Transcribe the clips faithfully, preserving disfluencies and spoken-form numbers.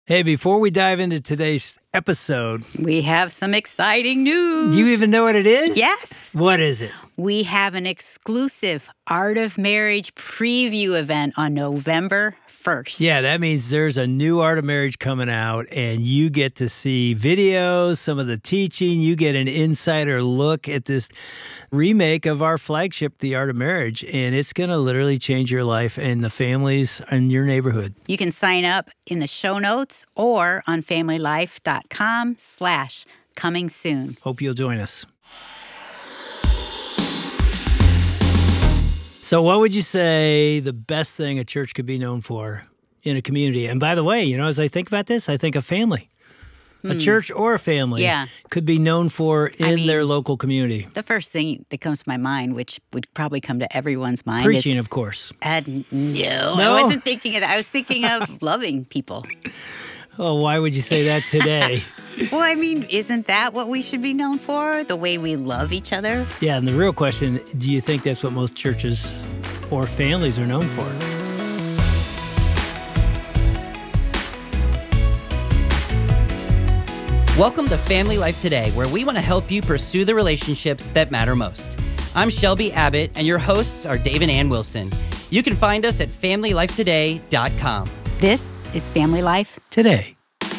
Hey, before we dive into today's episode, we have some exciting news. Do you even know what it is? Yes. What is it? We have an exclusive Art of Marriage preview event on November first. Yeah, that means there's a new Art of Marriage coming out, and you get to see videos, some of the teaching. You get an insider look at this remake of our flagship, The Art of Marriage, and it's going to literally change your life and the families in your neighborhood. You can sign up in the show notes or on familylife.com slash coming soon. Hope you'll join us. So what would you say the best thing a church could be known for in a community? And by the way, you know, as I think about this, I think a family, mm. a church or a family yeah. could be known for in I mean, their local community. The first thing that comes to my mind, which would probably come to everyone's mind, preaching, is, of course. Uh, no, no, I wasn't thinking of that. I was thinking of loving people. Oh, why would you say that today? Well, I mean, isn't that what we should be known for? The way we love each other? Yeah, and the real question, do you think that's what most churches or families are known for? Welcome to Family Life Today, where we want to help you pursue the relationships that matter most. I'm Shelby Abbott, and your hosts are Dave and Ann Wilson. You can find us at family life today dot com. This is Family Life Today.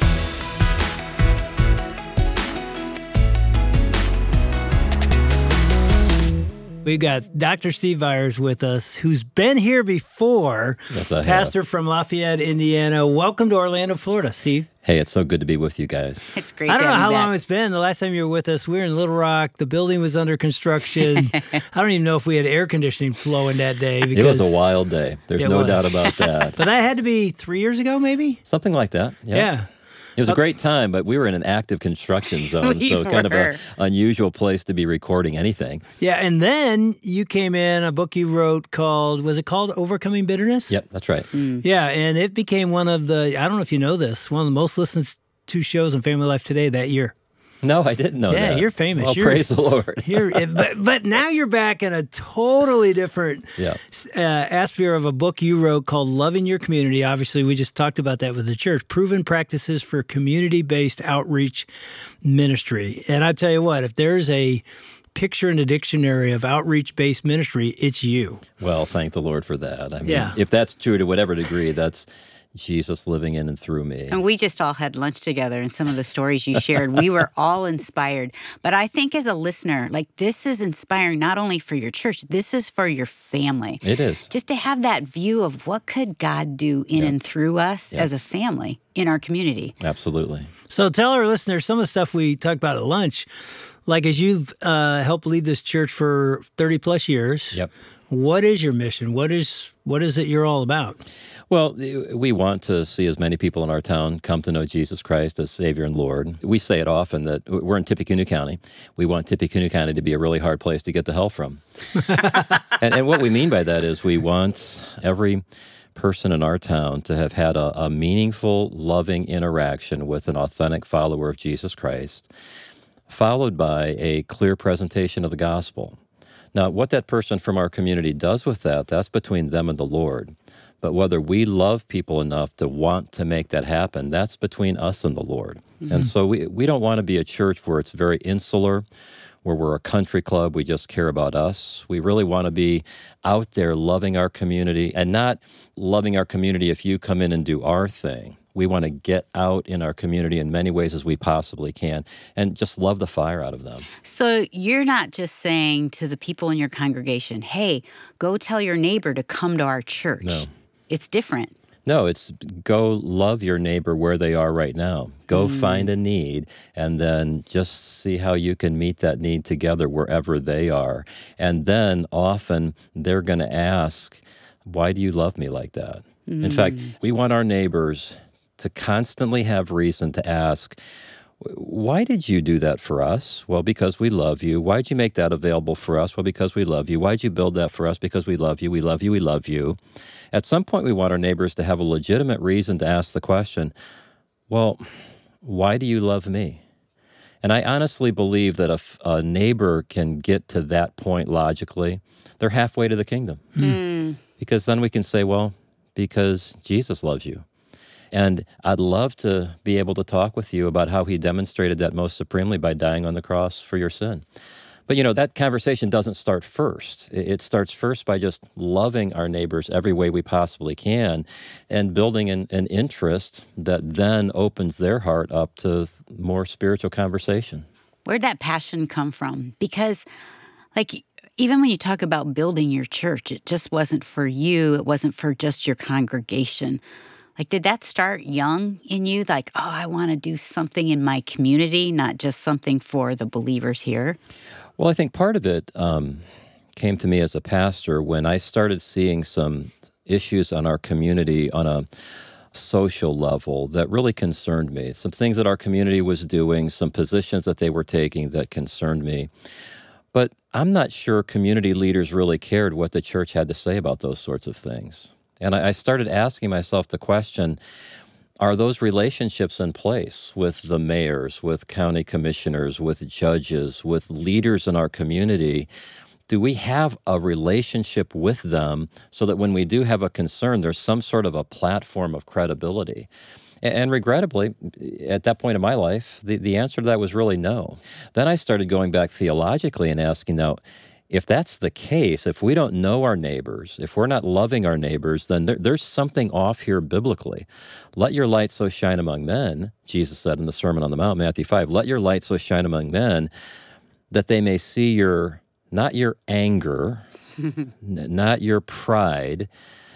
We've got Doctor Steve Viers with us, who's been here before. Yes, I Pastor have. from Lafayette, Indiana. Welcome to Orlando, Florida, Steve. Hey, it's so good to be with you guys. It's great. I don't to know have how you back. long it's been. The last time you were with us, we were in Little Rock. The building was under construction. I don't even know if we had air conditioning flowing that day. Because it was a wild day. There's no was. doubt about that. But that had to be three years ago, maybe? Something like that. Yeah. yeah. It was a great time, but we were in an active construction zone, we so were. kind of an unusual place to be recording anything. Yeah, and then you came in, a book you wrote called, was it called Overcoming Bitterness? Yep, that's right. Mm. Yeah, and it became one of the, I don't know if you know this, one of the most listened to shows on Family Life Today that year. No, I didn't know yeah, that. Yeah, you're famous. Well, you're, praise the Lord. you're, but, but now you're back in a totally different yeah. uh, atmosphere of a book you wrote called Loving Your Community. Obviously, we just talked about that with the church. Proven Practices for Community-Based Outreach Ministry. And I tell you what, if there's a picture in the dictionary of outreach-based ministry, it's you. Well, thank the Lord for that. I mean, yeah. if that's true to whatever degree, that's Jesus living in and through me. And we just all had lunch together, and some of the stories you shared, we were all inspired. But I think as a listener, like, this is inspiring not only for your church, this is for your family. It is. Just to have that view of what could God do in yeah. and through us yeah. as a family in our community. Absolutely. So tell our listeners some of the stuff we talked about at lunch. Like, as you've uh, helped lead this church for thirty plus years, yep. what is your mission? What is what is it you're all about? Well, we want to see as many people in our town come to know Jesus Christ as Savior and Lord. We say it often that we're in Tippecanoe County. We want Tippecanoe County to be a really hard place to get to hell from. and, and what we mean by that is we want every person in our town to have had a, a meaningful, loving interaction with an authentic follower of Jesus Christ, followed by a clear presentation of the gospel. Now, what that person from our community does with that, that's between them and the Lord. But whether we love people enough to want to make that happen, that's between us and the Lord. Mm-hmm. And so we we don't want to be a church where it's very insular, where we're a country club, we just care about us. We really want to be out there loving our community, and not loving our community if you come in and do our thing. We want to get out in our community in many ways as we possibly can and just love the fire out of them. So you're not just saying to the people in your congregation, hey, go tell your neighbor to come to our church. No. It's different. No, it's go love your neighbor where they are right now. Go mm. find a need, and then just see how you can meet that need together wherever they are. And then often they're going to ask, why do you love me like that? Mm. In fact, we want our neighbors to constantly have reason to ask, why did you do that for us? Well, because we love you. Why'd you make that available for us? Well, because we love you. Why'd you build that for us? Because we love you. We love you. We love you. At some point, we want our neighbors to have a legitimate reason to ask the question, well, why do you love me? And I honestly believe that if a neighbor can get to that point logically, they're halfway to the kingdom. Mm. Because then we can say, well, because Jesus loves you. And I'd love to be able to talk with you about how he demonstrated that most supremely by dying on the cross for your sin. But, you know, that conversation doesn't start first. It starts first by just loving our neighbors every way we possibly can and building an, an interest that then opens their heart up to more spiritual conversation. Where'd that passion come from? Because, like, even when you talk about building your church, it just wasn't for you. It wasn't for just your congregation. Like, did that start young in you? Like, oh, I want to do something in my community, not just something for the believers here? Well, I think part of it um, came to me as a pastor when I started seeing some issues on our community on a social level that really concerned me. Some things that our community was doing, some positions that they were taking that concerned me. But I'm not sure community leaders really cared what the church had to say about those sorts of things. And I started asking myself the question, are those relationships in place with the mayors, with county commissioners, with judges, with leaders in our community? Do we have a relationship with them so that when we do have a concern, there's some sort of a platform of credibility? And regrettably, at that point in my life, the, the answer to that was really no. Then I started going back theologically and asking, now, if that's the case, if we don't know our neighbors, if we're not loving our neighbors, then there, there's something off here biblically. Let your light so shine among men, Jesus said in the Sermon on the Mount, Matthew five, let your light so shine among men that they may see your, not your anger, n- not your pride,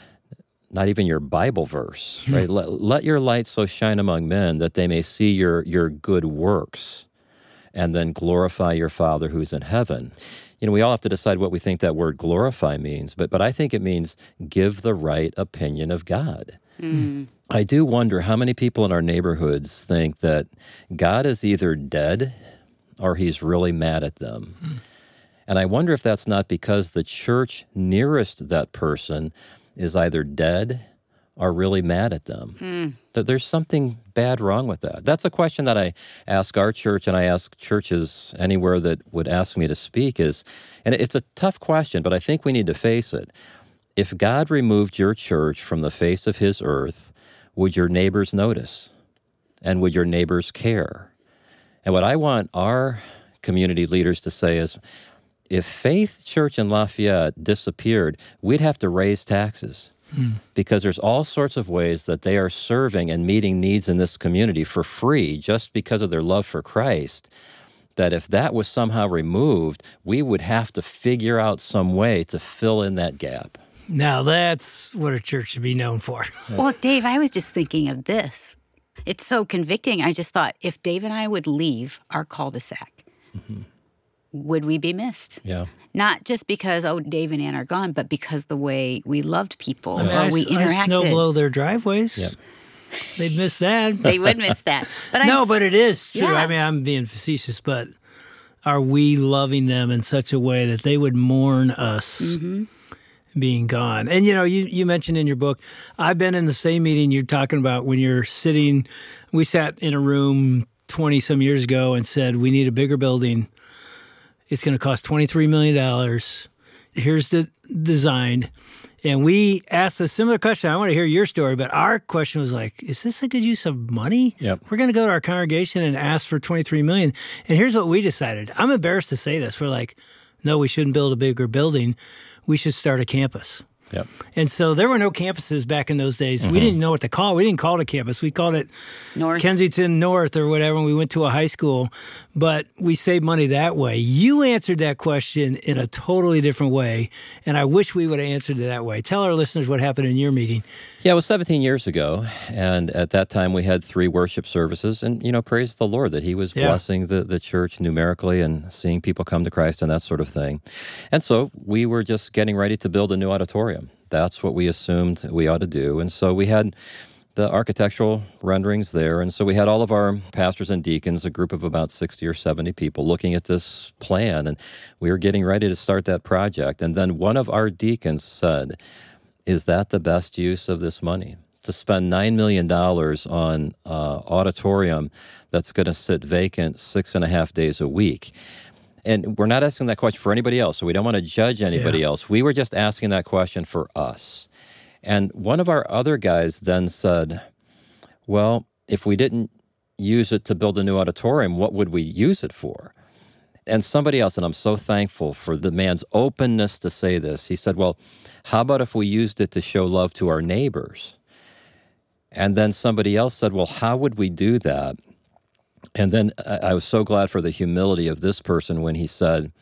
not even your Bible verse, right? let, let your light so shine among men that they may see your, your good works and then glorify your Father who's in heaven. You know, we all have to decide what we think that word glorify means, but but I think it means give the right opinion of God. Mm. I do wonder how many people in our neighborhoods think that God is either dead or he's really mad at them. Mm. And I wonder if that's not because the church nearest that person is either dead are really mad at them. Mm. That there's something bad wrong with that. That's a question that I ask our church and I ask churches anywhere that would ask me to speak is, and it's a tough question, but I think we need to face it. If God removed your church from the face of his earth, would your neighbors notice? And would your neighbors care? And what I want our community leaders to say is, if Faith Church in Lafayette disappeared, we'd have to raise taxes. Hmm. Because there's all sorts of ways that they are serving and meeting needs in this community for free just because of their love for Christ, that if that was somehow removed, we would have to figure out some way to fill in that gap. Now that's what a church should be known for. Well, Dave, I was just thinking of this. It's so convicting. I just thought if Dave and I would leave our cul-de-sac, mm-hmm. would we be missed? Yeah. Not just because, oh, Dave and Ann are gone, but because the way we loved people I mean, or I, we interacted. I snow blow their driveways. Yep. They'd miss that. They would miss that. But no, but it is true. Yeah. I mean, I'm being facetious, but are we loving them in such a way that they would mourn us mm-hmm. being gone? And, you know, you, you mentioned in your book, I've been in the same meeting you're talking about when you're sitting. We sat in a room twenty-some years ago and said, we need a bigger building. It's going to cost twenty-three million dollars. Here's the design. And we asked a similar question. I want to hear your story, but our question was like, is this a good use of money? Yep. We're going to go to our congregation and ask for twenty-three million dollars. And here's what we decided. I'm embarrassed to say this. We're like, no, we shouldn't build a bigger building. We should start a campus. Yep. And so there were no campuses back in those days. Mm-hmm. We didn't know what to call it. We didn't call it a campus. We called it North. Kensington North or whatever, and we went to a high school. But we saved money that way. You answered that question in a totally different way, and I wish we would have answered it that way. Tell our listeners what happened in your meeting. Yeah, it was seventeen years ago, and at that time we had three worship services, and, you know, praise the Lord that he was yeah. blessing the, the church numerically and seeing people come to Christ and that sort of thing. And so we were just getting ready to build a new auditorium. That's what we assumed we ought to do. And so we had the architectural renderings there. And so we had all of our pastors and deacons, a group of about sixty or seventy people, looking at this plan. And we were getting ready to start that project. And then one of our deacons said, is that the best use of this money? To spend nine million dollars on an auditorium that's going to sit vacant six and a half days a week. And we're not asking that question for anybody else, so we don't want to judge anybody yeah. else. We were just asking that question for us. And one of our other guys then said, Well, if we didn't use it to build a new auditorium, what would we use it for? And somebody else, and I'm so thankful for the man's openness to say this, he said, well, how about if we used it to show love to our neighbors? And then somebody else said, well, how would we do that? And then I was so glad for the humility of this person when he said,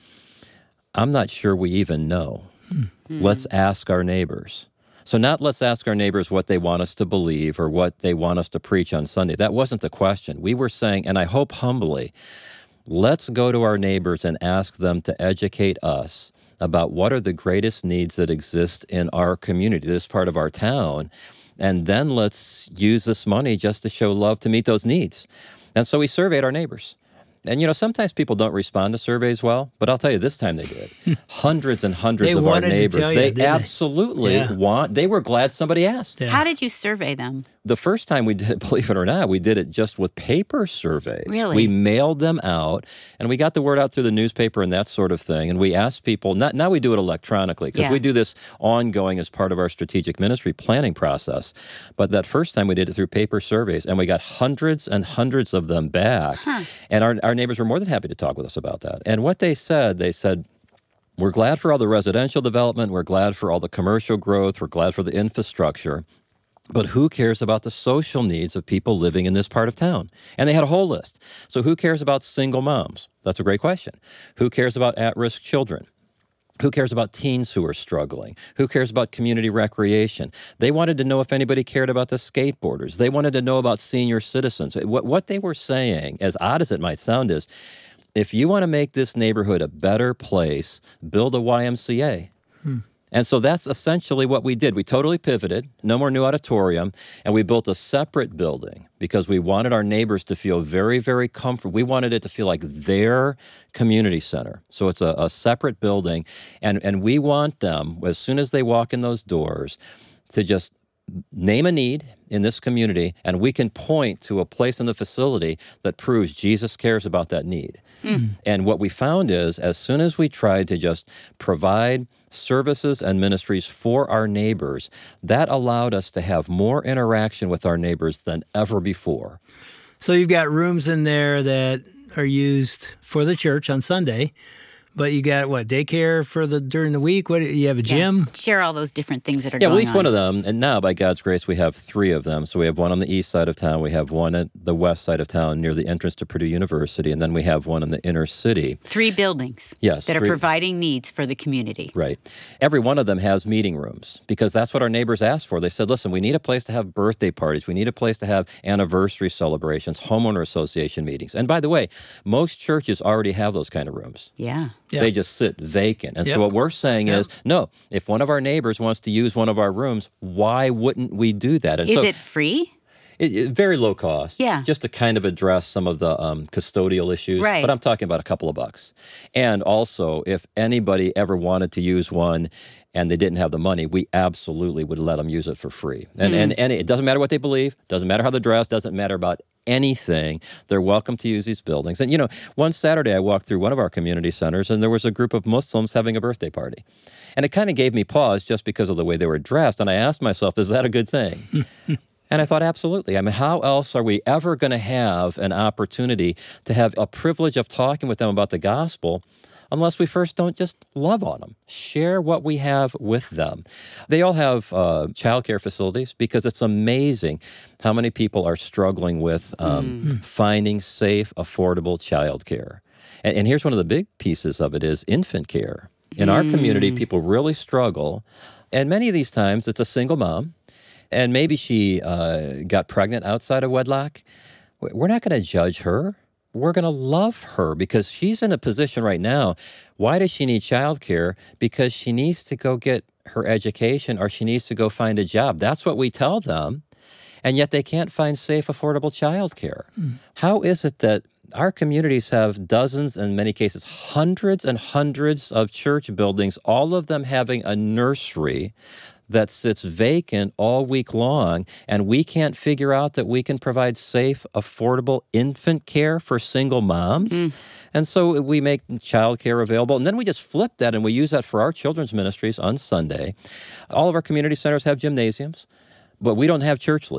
I'm not sure we even know. Mm-hmm. Let's ask our neighbors. So not let's ask our neighbors what they want us to believe or what they want us to preach on Sunday. That wasn't the question. We were saying, and I hope humbly, let's go to our neighbors and ask them to educate us about what are the greatest needs that exist in our community, this part of our town, and then let's use this money just to show love to meet those needs. And so we surveyed our neighbors. And, you know, sometimes people don't respond to surveys well, but I'll tell you, this time they did. Hundreds and hundreds they of our wanted neighbors, to tell they you, didn't absolutely they? Yeah. want, they were glad somebody asked. Yeah. How did you survey them? The first time we did it, believe it or not, we did it just with paper surveys. Really? We mailed them out, and we got the word out through the newspaper and that sort of thing. And we asked people, not, now we do it electronically, because Yeah. we do this ongoing as part of our strategic ministry planning process. But that first time we did it through paper surveys, and we got hundreds and hundreds of them back. Huh. And our, our neighbors were more than happy to talk with us about that. And what they said, they said, we're glad for all the residential development, we're glad for all the commercial growth, we're glad for the infrastructure. But who cares about the social needs of people living in this part of town? And they had a whole list. So who cares about single moms? That's a great question. Who cares about at-risk children? Who cares about teens who are struggling? Who cares about community recreation? They wanted to know if anybody cared about the skateboarders. They wanted to know about senior citizens. What, what they were saying, as odd as it might sound, is if you want to make this neighborhood a better place, build a Y M C A. Hmm. And so that's essentially what we did. We totally pivoted, no more new auditorium, and we built a separate building because we wanted our neighbors to feel very, very comfortable. We wanted it to feel like their community center. So it's a, a separate building, and, and we want them, as soon as they walk in those doors, to just name a need in this community, and we can point to a place in the facility that proves Jesus cares about that need. Mm. And what we found is, as soon as we tried to just provide services and ministries for our neighbors, that allowed us to have more interaction with our neighbors than ever before. So you've got rooms in there that are used for the church on Sunday, but you got, what, daycare for the during the week? What, you have a gym? Yeah. Share all those different things that are yeah, going on. Yeah, well, each one of them, and now, by God's grace, we have three of them. So we have one on the east side of town, we have one at the west side of town near the entrance to Purdue University, and then we have one in the inner city. Three buildings yes, that three, are providing needs for the community. Right. Every one of them has meeting rooms, because that's what our neighbors asked for. They said, listen, we need a place to have birthday parties. We need a place to have anniversary celebrations, homeowner association meetings. And by the way, most churches already have those kind of rooms. Yeah. Yeah. They just sit vacant. And Yep. so what we're saying Yep. is, no, if one of our neighbors wants to use one of our rooms, why wouldn't we do that? And Is so, it free? It, it, very low cost. Yeah. Just to kind of address some of the um, custodial issues. Right. But I'm talking about a couple of bucks. And also, if anybody ever wanted to use one and they didn't have the money, we absolutely would let them use it for free. And, Mm. and, and it doesn't matter what they believe, doesn't matter how they're dressed, doesn't matter about anything. They're welcome to use these buildings. And, you know, one Saturday I walked through one of our community centers and there was a group of Muslims having a birthday party. And it kind of gave me pause just because of the way they were dressed. And I asked myself, is that a good thing? And I thought, absolutely. I mean, how else are we ever going to have an opportunity to have a privilege of talking with them about the gospel unless we first don't just love on them, share what we have with them? They all have uh, childcare facilities, because it's amazing how many people are struggling with um, mm. finding safe, affordable childcare. And, and here's one of the big pieces of it is infant care. In mm. our community, people really struggle. And many of these times, it's a single mom. And maybe she uh, got pregnant outside of wedlock. We're not going to judge her. We're going to love her because she's in a position right now. Why does she need childcare? Because she needs to go get her education or she needs to go find a job. That's what we tell them. And yet they can't find safe, affordable childcare. Mm. How is it that our communities have dozens, in many cases, hundreds and hundreds of church buildings, all of them having a nursery that sits vacant all week long, and we can't figure out that we can provide safe, affordable infant care for single moms? Mm. And so we make childcare available, and then we just flip that and we use that for our children's ministries on Sunday. All of our community centers have gymnasiums, but we don't have church leagues.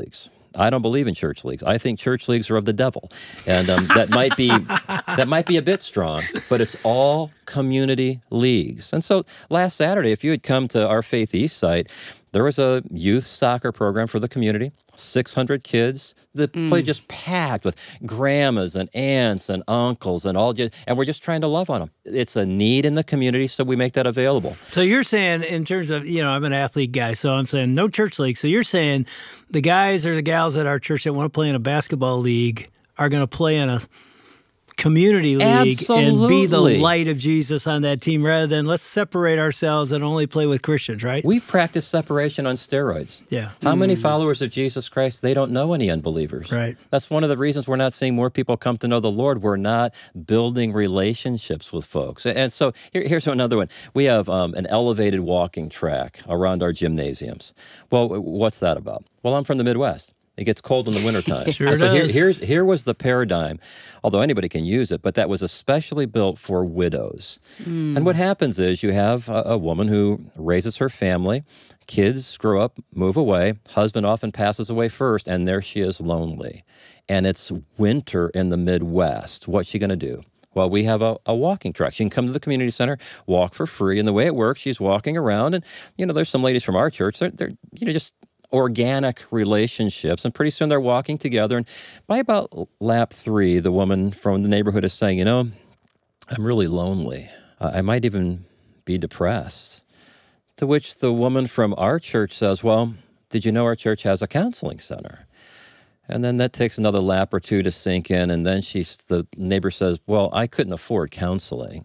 I don't believe in church leagues. I think church leagues are of the devil. And um, that might be that might be a bit strong, but it's all community leagues. And so last Saturday, if you had come to our Faith East site, there was a youth soccer program for the community. six hundred kids. The mm. place just packed with grandmas and aunts and uncles and all, just, and we're just trying to love on them. It's a need in the community, so we make that available. So you're saying, in terms of, you know, I'm an athlete guy, so I'm saying no church league. So you're saying the guys or the gals at our church that want to play in a basketball league are going to play in a community league Absolutely. And be the light of Jesus on that team rather than let's separate ourselves and only play with Christians, right? We've practiced separation on steroids. Yeah. How mm. many Hmm. followers of Jesus Christ, they don't know any unbelievers. Right. That's one of the reasons we're not seeing more people come to know the Lord. We're not building relationships with folks. And so here, here's another one. We have um, an elevated walking track around our gymnasiums. Well, what's that about? Well, I'm from the Midwest. It gets cold in the wintertime. Sure so here, does. here's, here was the paradigm, although anybody can use it, but that was especially built for widows. Mm. And what happens is you have a, a woman who raises her family, kids grow up, move away, husband often passes away first, and there she is lonely. And it's winter in the Midwest. What's she going to do? Well, we have a, a walking track. She can come to the community center, walk for free. And the way it works, she's walking around. And, you know, there's some ladies from our church. They're, they're you know, just organic relationships. And pretty soon they're walking together. And by about lap three, the woman from the neighborhood is saying, you know, I'm really lonely. Uh, I might even be depressed. To which the woman from our church says, well, did you know our church has a counseling center? And then that takes another lap or two to sink in. And then she's, the neighbor says, well, I couldn't afford counseling.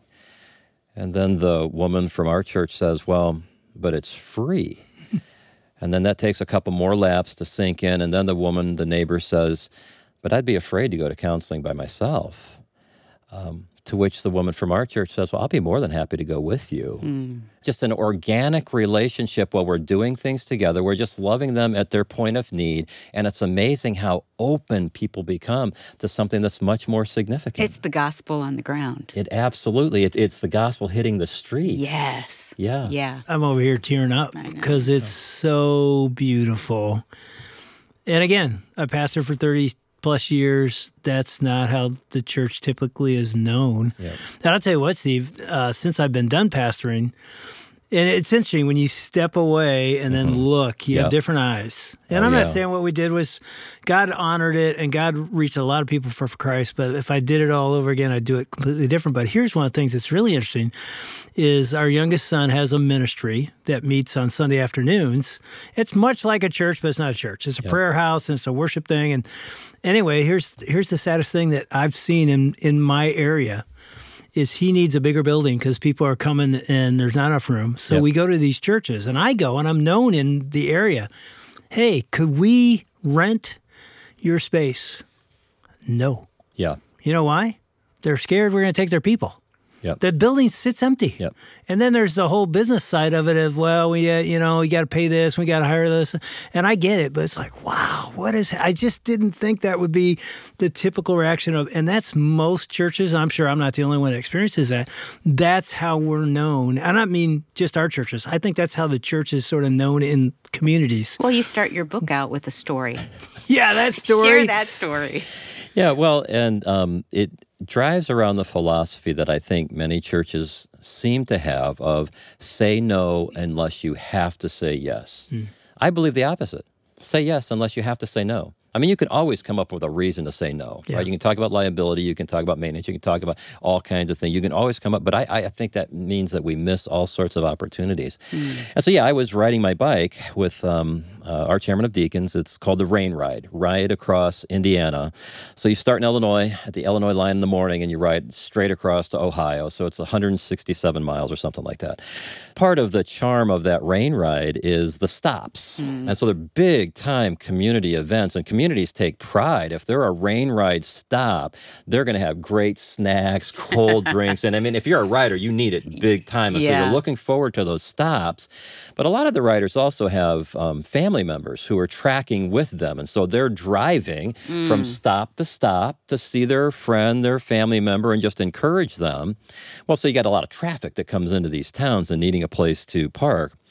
And then the woman from our church says, well, but it's free. And then that takes a couple more laps to sink in. And then the woman, the neighbor says, but I'd be afraid to go to counseling by myself. Um, to which the woman from our church says, well, I'll be more than happy to go with you. Mm. Just an organic relationship while we're doing things together. We're just loving them at their point of need. And it's amazing how open people become to something that's much more significant. It's the gospel on the ground. It absolutely, it, it's the gospel hitting the streets. Yes. Yeah. Yeah. I'm over here tearing up because it's so beautiful. And again, I pastored for thirty plus years. That's not how the church typically is known. Yep. And I'll tell you what, Steve, uh, since I've been done pastoring, and it's interesting when you step away and then mm-hmm. look, you yep. have different eyes. And oh, I'm yeah. not saying what we did was God honored it and God reached a lot of people for, for Christ, but if I did it all over again, I'd do it completely different. But here's one of the things that's really interesting is our youngest son has a ministry that meets on Sunday afternoons. It's much like a church, but it's not a church. It's a yep. prayer house and it's a worship thing. And anyway, here's here's the saddest thing that I've seen in, in my area is he needs a bigger building because people are coming and there's not enough room. So yep. we go to these churches, and I go, and I'm known in the area. Hey, could we rent your space? No. Yeah. You know why? They're scared we're going to take their people. Yep. The building sits empty. Yep. And then there's the whole business side of it of, well, we, uh, you know, you got to pay this, we got to hire this. And I get it, but it's like, wow, what is, I just didn't think that would be the typical reaction of, and that's most churches. I'm sure I'm not the only one that experiences that. That's how we're known. And I don't mean just our churches. I think that's how the church is sort of known in communities. Well, you start your book out with a story. Yeah, that story. Share that story. Yeah, well, and um, it drives around the philosophy that I think many churches seem to have of say no unless you have to say yes. Mm. I believe the opposite. Say yes unless you have to say no. I mean, you can always come up with a reason to say no, yeah. right? You can talk about liability, you can talk about maintenance, you can talk about all kinds of things. You can always come up, but I, I think that means that we miss all sorts of opportunities. Mm. And so, yeah, I was riding my bike with um, uh, our chairman of deacons. It's called the Rain Ride, ride across Indiana. So you start in Illinois, at the Illinois line in the morning, and you ride straight across to Ohio. So it's one hundred sixty-seven miles or something like that. Part of the charm of that Rain Ride is the stops. Mm. And so they're big-time community events, and community Communities take pride. If they're a Rain Ride stop, they're going to have great snacks, cold drinks. And I mean, if you're a rider, you need it big time. And yeah. so you're looking forward to those stops. But a lot of the riders also have um, family members who are tracking with them. And so they're driving mm. from stop to stop to see their friend, their family member, and just encourage them. Well, so you got a lot of traffic that comes into these towns and needing a place to park.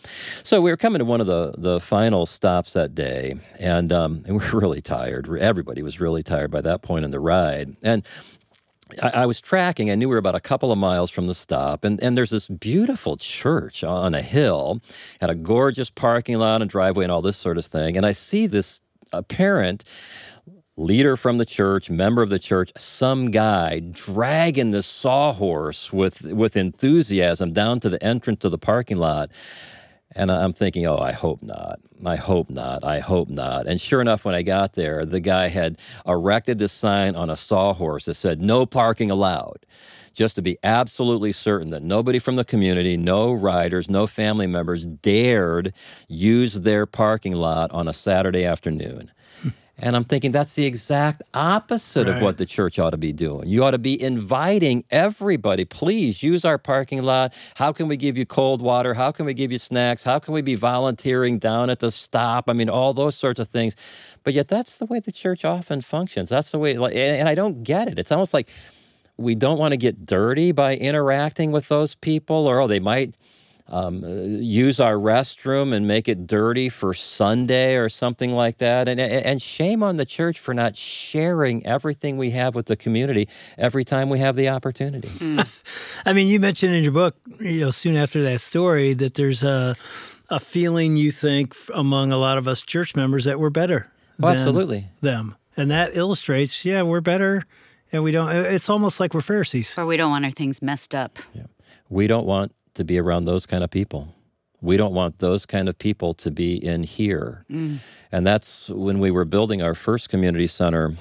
So we were coming to one of the, the final stops that day, and, um, and we were really tired. Everybody was really tired by that point in the ride. And I, I was tracking. I knew we were about a couple of miles from the stop, and, and there's this beautiful church on a hill, had a gorgeous parking lot and driveway and all this sort of thing. And I see this apparent leader from the church, member of the church, some guy dragging this sawhorse with, with enthusiasm down to the entrance to the parking lot. And I'm thinking, oh, I hope not. I hope not. I hope not. And sure enough, when I got there, the guy had erected this sign on a sawhorse that said, no parking allowed, just to be absolutely certain that nobody from the community, no riders, no family members dared use their parking lot on a Saturday afternoon. And I'm thinking that's the exact opposite right. of what the church ought to be doing. You ought to be inviting everybody, please use our parking lot. How can we give you cold water? How can we give you snacks? How can we be volunteering down at the stop? I mean, all those sorts of things. But yet that's the way the church often functions. That's the way, and I don't get it. It's almost like we don't want to get dirty by interacting with those people, or oh, they might Um, use our restroom and make it dirty for Sunday or something like that. And, and shame on the church for not sharing everything we have with the community every time we have the opportunity. Mm. I mean, you mentioned in your book, you know, soon after that story, that there's a, a feeling you think among a lot of us church members that we're better oh, than absolutely. them. And that illustrates, yeah, we're better. And we don't, it's almost like we're Pharisees. Or we don't want our things messed up. Yeah. We don't want to be around those kind of people. We don't want those kind of people to be in here. Mm. And that's when we were building our first community center,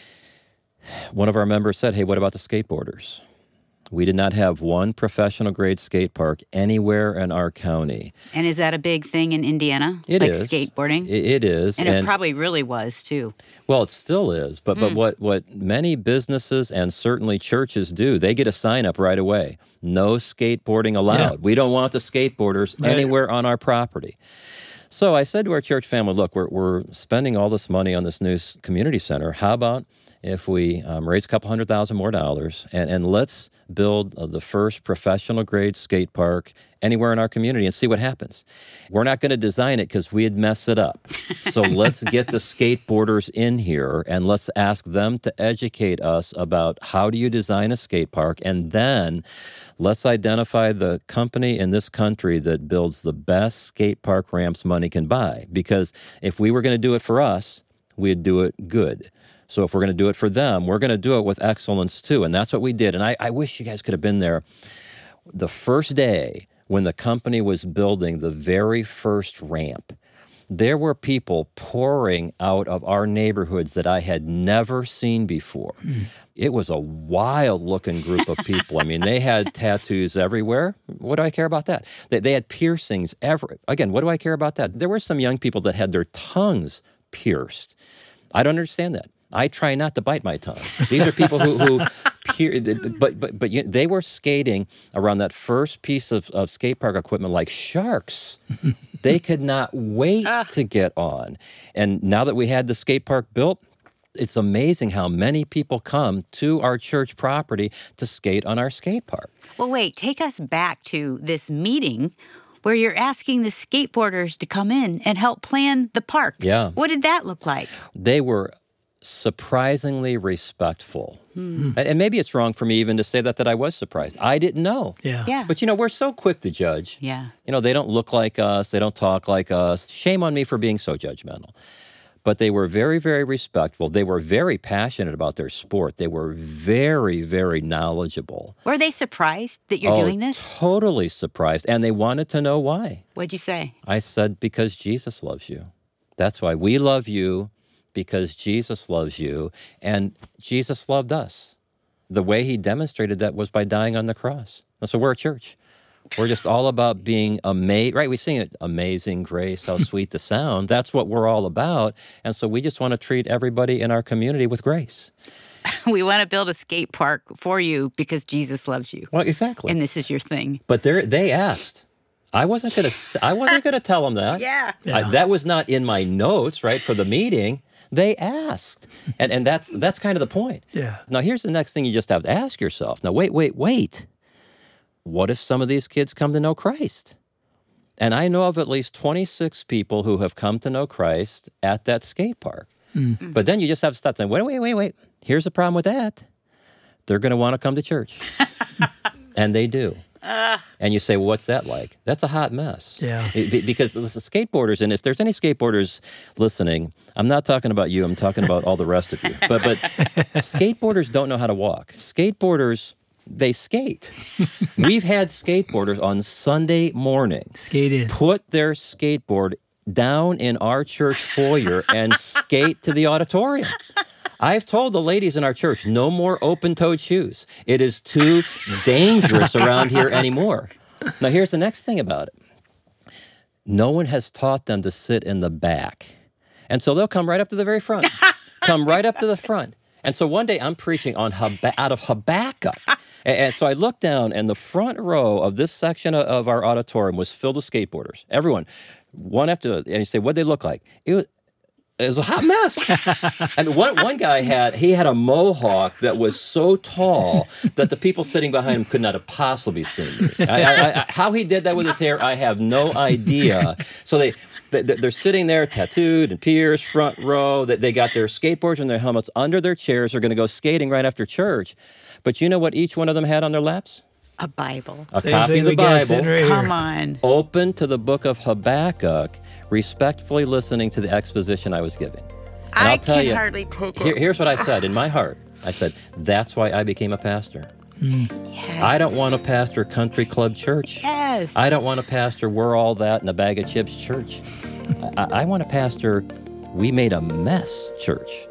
one of our members said, hey, what about the skateboarders? We did not have one professional grade skate park anywhere in our county. And is that a big thing in Indiana? It like is. Like skateboarding? It, it is. And, and it probably really was, too. Well, it still is. But, mm. but what, what many businesses and certainly churches do, they get a sign up right away. No skateboarding allowed. Yeah. We don't want the skateboarders right. anywhere on our property. So I said to our church family, look, we're, we're spending all this money on this new community center. How about if we um, raise a couple hundred thousand more dollars and, and let's build uh, the first professional grade skate park anywhere in our community and see what happens. We're not going to design it because we'd mess it up. So let's get the skateboarders in here and let's ask them to educate us about how do you design a skate park, and then let's identify the company in this country that builds the best skate park ramps money can buy. Because if we were going to do it for us, we'd do it good. So if we're going to do it for them, we're going to do it with excellence too. And that's what we did. And I, I wish you guys could have been there. The first day when the company was building the very first ramp, there were people pouring out of our neighborhoods that I had never seen before. Mm. It was a wild-looking group of people. I mean, they had tattoos everywhere. What do I care about that? They, they had piercings everywhere. Again, what do I care about that? There were some young people that had their tongues pierced. I don't understand that. I try not to bite my tongue. These are people who, who peer, but but but you, they were skating around that first piece of, of skate park equipment like sharks. They could not wait ah. to get on. And now that we had the skate park built, it's amazing how many people come to our church property to skate on our skate park. Well, wait, take us back to this meeting where you're asking the skateboarders to come in and help plan the park. Yeah. What did that look like? They were surprisingly respectful. Hmm. And maybe it's wrong for me even to say that, that I was surprised. I didn't know. Yeah. yeah. But, you know, we're so quick to judge. Yeah. You know, they don't look like us. They don't talk like us. Shame on me for being so judgmental. But they were very, very respectful. They were very passionate about their sport. They were very, very knowledgeable. Were they surprised that you're oh, doing this? Totally surprised. And they wanted to know why. What'd you say? I said, because Jesus loves you. That's why we love you, because Jesus loves you. And Jesus loved us. The way he demonstrated that was by dying on the cross. And so we're a church. We're just all about being amazed, right? We sing it, Amazing Grace, how sweet the sound. That's what we're all about. And so we just want to treat everybody in our community with grace. We want to build a skate park for you because Jesus loves you. Well, exactly. And this is your thing. But they asked. I wasn't going to I wasn't going to tell them that. Yeah. yeah. I, that was not in my notes, right, for the meeting. They asked. And and that's that's kind of the point. Yeah. Now, here's the next thing you just have to ask yourself. Now, wait, wait, wait. What if some of these kids come to know Christ? And I know of at least twenty-six people who have come to know Christ at that skate park. Mm. But then you just have to stop saying, wait, wait, wait, wait. Here's the problem with that. They're going to want to come to church. And they do. Uh, and you say, well, what's that like? That's a hot mess. Yeah. It, because listen, skateboarders, and if there's any skateboarders listening, I'm not talking about you. I'm talking about all the rest of you. But, but skateboarders don't know how to walk. Skateboarders, they skate. We've had skateboarders on Sunday morning Skated. put their skateboard down in our church foyer and skate to the auditorium. I've told the ladies in our church, no more open-toed shoes. It is too dangerous around here anymore. Now, here's the next thing about it. No one has taught them to sit in the back. And so they'll come right up to the very front. Come right up to the front. And so one day I'm preaching on Hab- out of Habakkuk. And, and so I looked down, and the front row of this section of, of our auditorium was filled with skateboarders. Everyone, one after the other. And you say, what'd they look like? It was, It was a hot mess. And one one guy had, he had a mohawk that was so tall that the people sitting behind him could not have possibly seen me. I, I, I, how he did that with his hair, I have no idea. So they, they, they're sitting there tattooed and pierced, front row. They, they got their skateboards and their helmets under their chairs. They're going to go skating right after church. But you know what each one of them had on their laps? A Bible. A Same copy of the Bible. Right Come on. Open to the book of Habakkuk, respectfully listening to the exposition I was giving. And I I'll tell can you, hardly take here, it. here's what I said in my heart. I said, that's why I became a pastor. Yes. I don't want to pastor a country club church. Yes. I don't want to pastor we're all that in a bag of chips church. I, I want to pastor we made a mess church.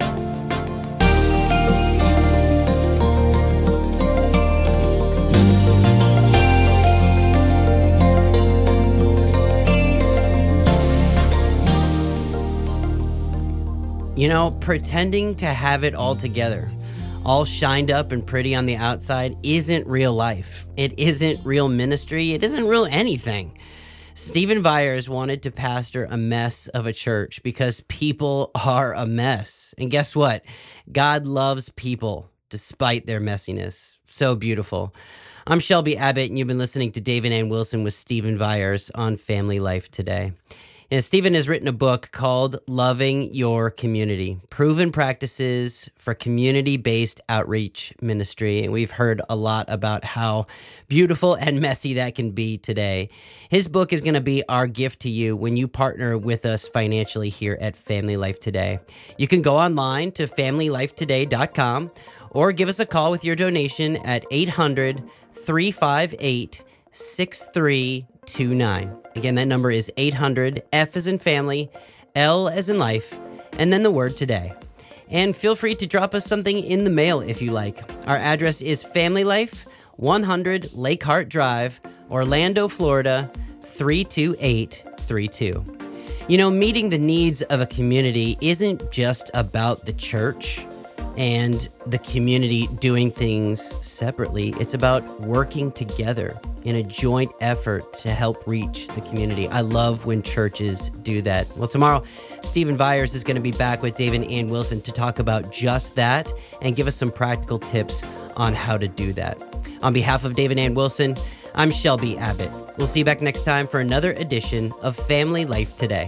You know, pretending to have it all together, all shined up and pretty on the outside, isn't real life. It isn't real ministry. It isn't real anything. Stephen Viars wanted to pastor a mess of a church because people are a mess. And guess what? God loves people despite their messiness. So beautiful. I'm Shelby Abbott, and you've been listening to David Ann Wilson with Stephen Viars on Family Life Today. And Stephen has written a book called Loving Your Community, Proven Practices for Community-Based Outreach Ministry. And we've heard a lot about how beautiful and messy that can be today. His book is going to be our gift to you when you partner with us financially here at Family Life Today. You can go online to family life today dot com or give us a call with your donation at eight hundred, three five eight, six three two nine. Again, that number is eight hundred, F as in family, L as in life, and then the word today. And feel free to drop us something in the mail if you like. Our address is Family Life, one hundred Lake Hart Drive, Orlando, Florida, three two eight three two. You know, meeting the needs of a community isn't just about the church and the community doing things separately. It's about working together in a joint effort to help reach the community. I love when churches do that. Well, tomorrow, Stephen Viars is going to be back with David Ann Wilson to talk about just that and give us some practical tips on how to do that. On behalf of David Ann Wilson, I'm Shelby Abbott. We'll see you back next time for another edition of Family Life Today.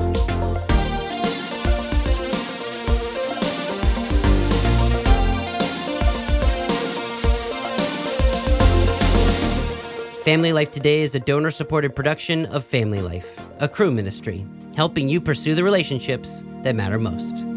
Family Life Today is a donor-supported production of Family Life, a crew ministry, helping you pursue the relationships that matter most.